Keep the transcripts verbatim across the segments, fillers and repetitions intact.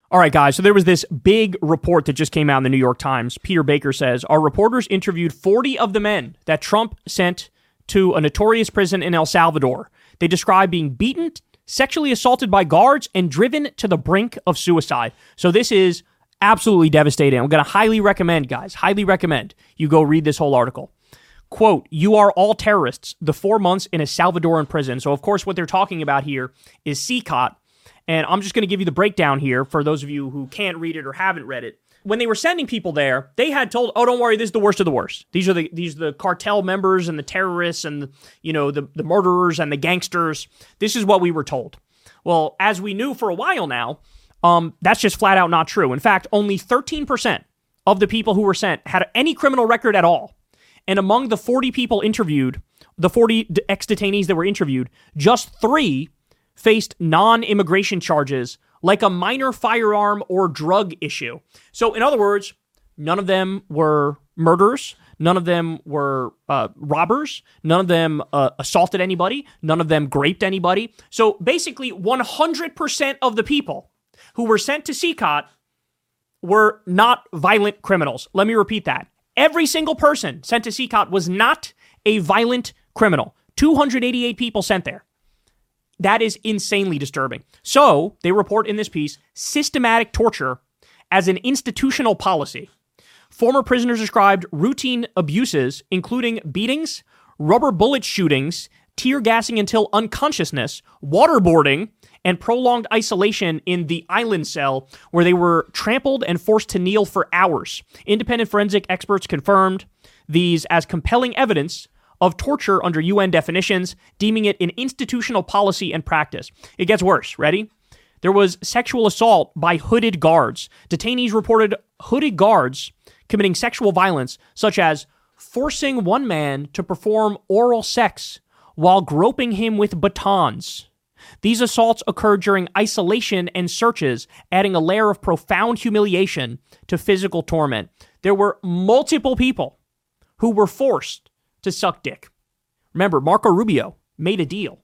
All right, guys, so there was this big report that just came out in the New York Times. Peter Baker says, our reporters interviewed forty of the men that Trump sent to a notorious prison in El Salvador. They describe being beaten, sexually assaulted by guards, and driven to the brink of suicide. So this is absolutely devastating. I'm going to highly recommend, guys, highly recommend you go read this whole article. Quote, you are all terrorists, the four months in a Salvadoran prison. So, of course, what they're talking about here is C C O T. And I'm just going to give you the breakdown here for those of you who can't read it or haven't read it. When they were sending people there, they had told, oh, don't worry, this is the worst of the worst. These are the these are the cartel members and the terrorists and, the, you know, the, the murderers and the gangsters. This is what we were told. Well, as we knew for a while now, um, that's just flat out not true. In fact, only thirteen percent of the people who were sent had any criminal record at all. And among the forty people interviewed, the forty ex-detainees that were interviewed, just three faced non-immigration charges like a minor firearm or drug issue. So in other words, none of them were murderers. None of them were uh, robbers. None of them uh, assaulted anybody. None of them raped anybody. So basically one hundred percent of the people who were sent to C C O T were not violent criminals. Let me repeat that. Every single person sent to C C O T was not a violent criminal. two hundred eighty-eight people sent there. That is insanely disturbing. So, they report in this piece, systematic torture as an institutional policy. Former prisoners described routine abuses, including beatings, rubber bullet shootings, tear gassing until unconsciousness, waterboarding, and prolonged isolation in the island cell where they were trampled and forced to kneel for hours. Independent forensic experts confirmed these as compelling evidence of torture under U N definitions, deeming it an institutional policy and practice. It gets worse. Ready? There was sexual assault by hooded guards. Detainees reported hooded guards committing sexual violence, such as forcing one man to perform oral sex while groping him with batons. These assaults occurred during isolation and searches, adding a layer of profound humiliation to physical torment. There were multiple people who were forced to suck dick. Remember, Marco Rubio made a deal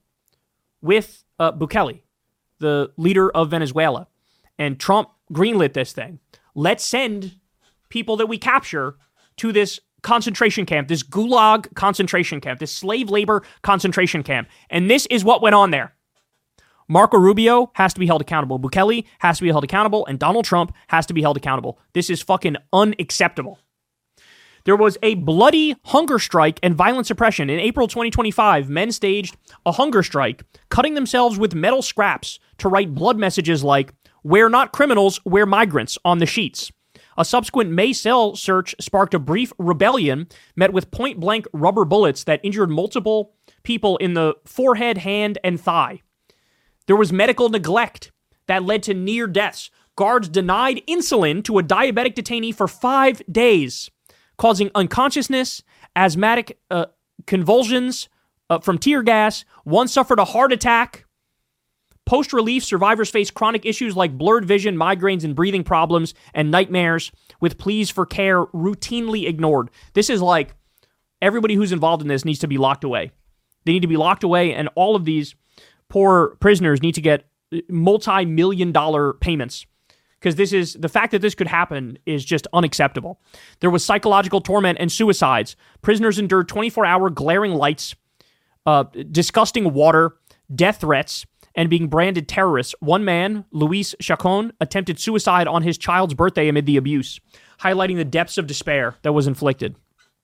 with uh, Bukele, the leader of Venezuela, and Trump greenlit this thing. Let's send people that we capture to this concentration camp, this gulag concentration camp, this slave labor concentration camp. And this is what went on there. Marco Rubio has to be held accountable. Bukele has to be held accountable. And Donald Trump has to be held accountable. This is fucking unacceptable. There was a bloody hunger strike and violent suppression. In April twenty twenty-five, men staged a hunger strike, cutting themselves with metal scraps to write blood messages like, "We're not criminals, we're migrants," on the sheets. A subsequent May cell search sparked a brief rebellion met with point-blank rubber bullets that injured multiple people in the forehead, hand, and thigh. There was medical neglect that led to near deaths. Guards denied insulin to a diabetic detainee for five days, causing unconsciousness, asthmatic uh, convulsions uh, from tear gas. One suffered a heart attack. Post-relief, survivors face chronic issues like blurred vision, migraines, and breathing problems, and nightmares, with pleas for care routinely ignored. This is like everybody who's involved in this needs to be locked away. They need to be locked away, and all of these poor prisoners need to get multi-million dollar payments, because this is the fact that this could happen is just unacceptable. There was psychological torment and suicides. Prisoners endured twenty-four hour glaring lights, uh, disgusting water, death threats, and being branded terrorists. One man, Luis Chacon, attempted suicide on his child's birthday amid the abuse, highlighting the depths of despair that was inflicted.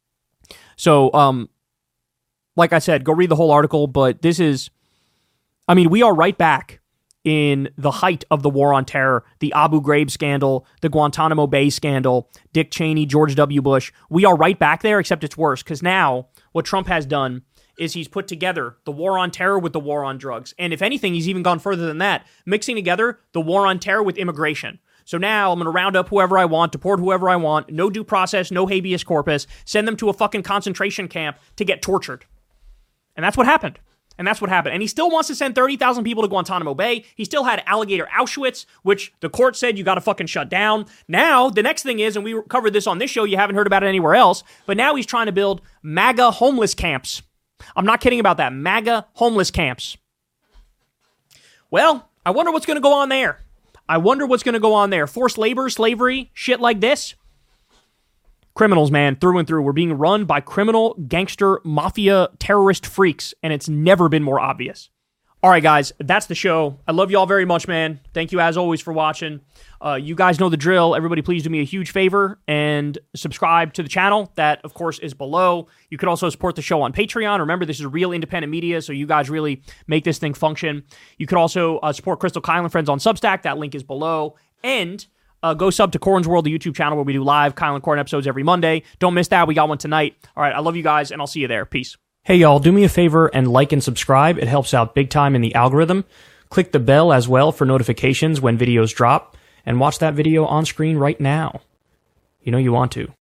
So, um, like I said, go read the whole article, but this is, I mean, we are right back in the height of the war on terror, the Abu Ghraib scandal, the Guantanamo Bay scandal, Dick Cheney, George W. Bush. We are right back there, except it's worse, because now what Trump has done is he's put together the war on terror with the war on drugs. And if anything, he's even gone further than that, mixing together the war on terror with immigration. So now I'm going to round up whoever I want, deport whoever I want, no due process, no habeas corpus, send them to a fucking concentration camp to get tortured. And that's what happened. And that's what happened. And he still wants to send thirty thousand people to Guantanamo Bay. He still had Alligator Auschwitz, which the court said you got to fucking shut down. Now, the next thing is, and we covered this on this show, you haven't heard about it anywhere else, but now he's trying to build MAGA homeless camps. I'm not kidding about that. MAGA homeless camps. Well, I wonder what's going to go on there. I wonder what's going to go on there. Forced labor, slavery, shit like this. Criminals, man, through and through. We're being run by criminal, gangster, mafia, terrorist freaks, and it's never been more obvious. All right, guys, that's the show. I love you all very much, man. Thank you, as always, for watching. Uh, you guys know the drill. Everybody, please do me a huge favor and subscribe to the channel. That, of course, is below. You could also support the show on Patreon. Remember, this is real independent media, so you guys really make this thing function. You could also uh, support Crystal Kyle and Friends on Substack. That link is below. And uh, go sub to Corn's World, the YouTube channel, where we do live Kyle and Corn episodes every Monday. Don't miss that. We got one tonight. All right, I love you guys, and I'll see you there. Peace. Hey, y'all, do me a favor and like and subscribe. It helps out big time in the algorithm. Click the bell as well for notifications when videos drop, and watch that video on screen right now. You know you want to.